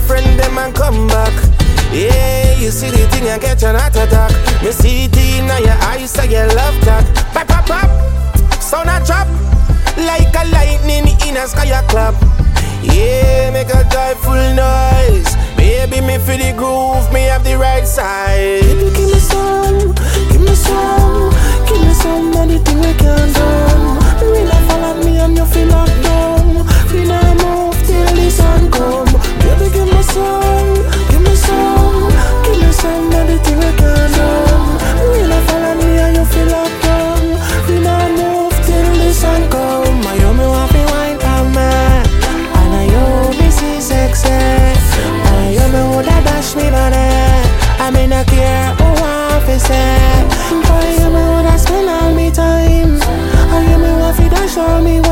friend them and come back. Yeah, you see the thing and catch an heart attack. Me see it in your eyes, so you love that. Pop, pop, pop, sound a drop like a lightning in a sky a clap. Yeah, make a joyful noise. Baby, me feel the groove, me have the right side. Baby, give me some, give me some, give me some of the thing we can't do. You will follow me and you feel locked down. We not move till the sun come. Baby, give me some, give me some, give me some of the thing we can't do. You will follow me and you feel locked down. We not move till the sun come. I know me want to wine for me, and I know me see sexy. I know me woulda dash me body. I mean I care who want to say. I know me woulda spend all me time. I know me want to dash all me.